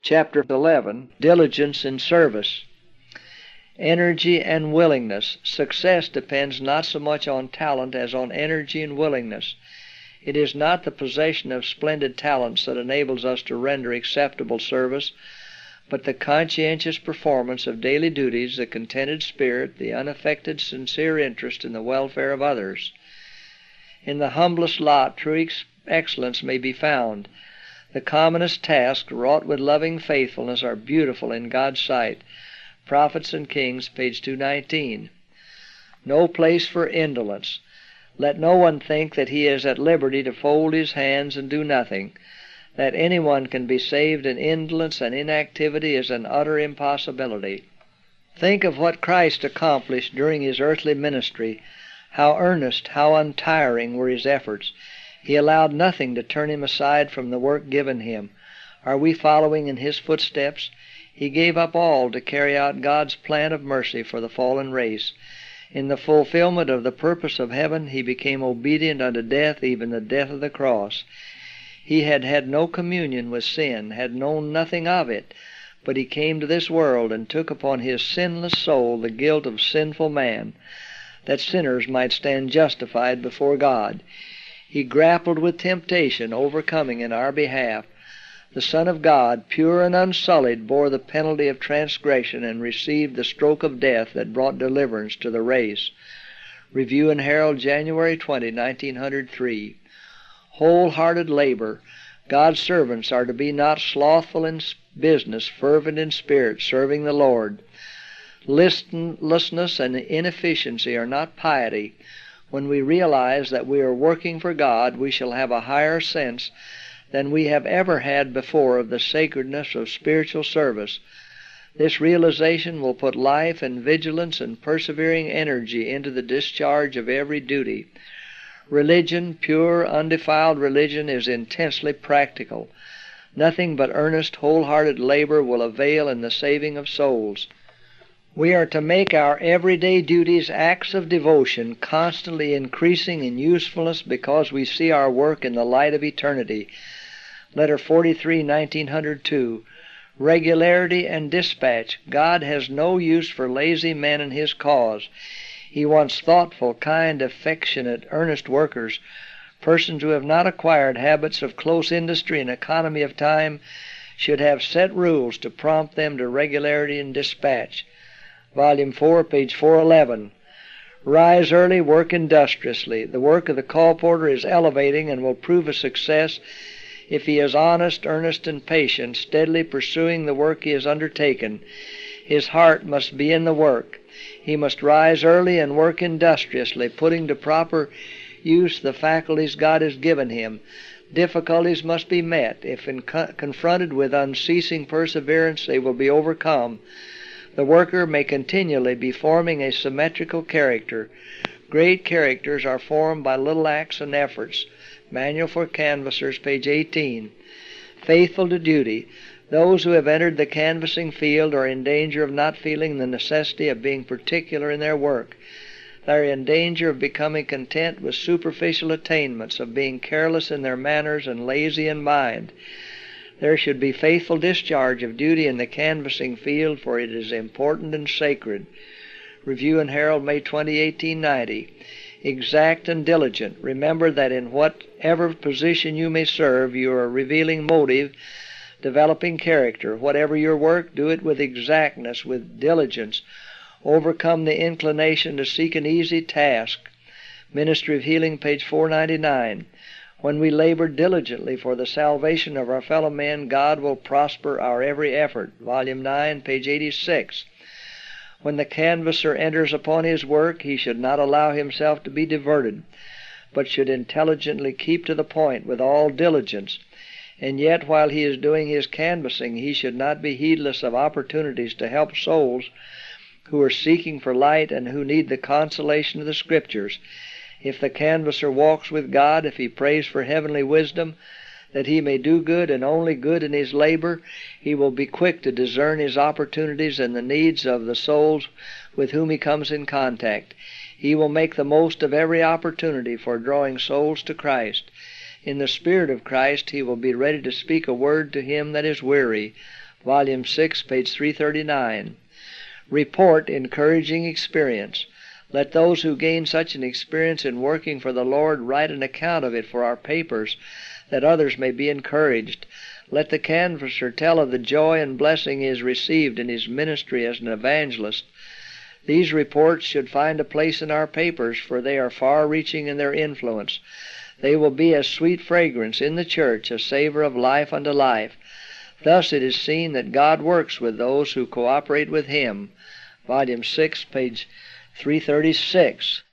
Chapter 11, Diligence in Service. Energy and willingness. Success depends not so much on talent as on energy and willingness. It is not the possession of splendid talents that enables us to render acceptable service, but the conscientious performance of daily duties, the contented spirit, the unaffected sincere interest in the welfare of others. In the humblest lot true excellence may be found. The commonest tasks wrought with loving faithfulness are beautiful in God's sight. Prophets and Kings, page 219. No place for indolence. Let no one think that he is at liberty to fold his hands and do nothing. That anyone can be saved in indolence and inactivity is an utter impossibility. Think of what Christ accomplished during his earthly ministry. How earnest, how untiring were his efforts. He allowed nothing to turn him aside from the work given him. Are we following in his footsteps? He gave up all to carry out God's plan of mercy for the fallen race. In the fulfillment of the purpose of heaven, he became obedient unto death, even the death of the cross. He had had no communion with sin, had known nothing of it, but he came to this world and took upon his sinless soul the guilt of sinful man, that sinners might stand justified before God. He grappled with temptation, overcoming in our behalf. The Son of God, pure and unsullied, bore the penalty of transgression and received the stroke of death that brought deliverance to the race. Review and Herald, January 20, 1903. Wholehearted labor. God's servants are to be not slothful in business, fervent in spirit, serving the Lord. Listlessness and inefficiency are not piety. When we realize that we are working for God, we shall have a higher sense than we have ever had before of the sacredness of spiritual service. This realization will put life and vigilance and persevering energy into the discharge of every duty. Religion, pure, undefiled religion, is intensely practical. Nothing but earnest, wholehearted labor will avail in the saving of souls. We are to make our everyday duties acts of devotion, constantly increasing in usefulness because we see our work in the light of eternity. Letter 43, 1902. Regularity and dispatch. God has no use for lazy men in his cause. He wants thoughtful, kind, affectionate, earnest workers. Persons who have not acquired habits of close industry and economy of time should have set rules to prompt them to regularity and dispatch. Volume 4, page 411. Rise early, work industriously. The work of the colporteur is elevating and will prove a success if he is honest, earnest, and patient, steadily pursuing the work he has undertaken. His heart must be in the work. He must rise early and work industriously, putting to proper use the faculties God has given him. Difficulties must be met. If confronted with unceasing perseverance, they will be overcome. The worker may continually be forming a symmetrical character. Great characters are formed by little acts and efforts. Manual for Canvassers, page 18. Faithful to duty. Those who have entered the canvassing field are in danger of not feeling the necessity of being particular in their work. They are in danger of becoming content with superficial attainments, of being careless in their manners and lazy in mind. There should be faithful discharge of duty in the canvassing field, for it is important and sacred. Review and Herald, May 20, 1890. Exact and diligent. Remember that in whatever position you may serve, you are revealing motive, developing character. Whatever your work, do it with exactness, with diligence. Overcome the inclination to seek an easy task. Ministry of Healing, page 499. When we labor diligently for the salvation of our fellow men, God will prosper our every effort. Volume 9, page 86. When the canvasser enters upon his work, he should not allow himself to be diverted, but should intelligently keep to the point with all diligence. And yet, while he is doing his canvassing, he should not be heedless of opportunities to help souls who are seeking for light and who need the consolation of the Scriptures. If the canvasser walks with God, if he prays for heavenly wisdom, that he may do good and only good in his labor, he will be quick to discern his opportunities and the needs of the souls with whom he comes in contact. He will make the most of every opportunity for drawing souls to Christ. In the Spirit of Christ, he will be ready to speak a word to him that is weary. Volume 6, page 339. Report encouraging experience. Let those who gain such an experience in working for the Lord write an account of it for our papers, that others may be encouraged. Let the canvasser tell of the joy and blessing he has received in his ministry as an evangelist. These reports should find a place in our papers, for they are far-reaching in their influence. They will be as sweet fragrance in the church, a savor of life unto life. Thus it is seen that God works with those who cooperate with Him. Volume 6, page 336.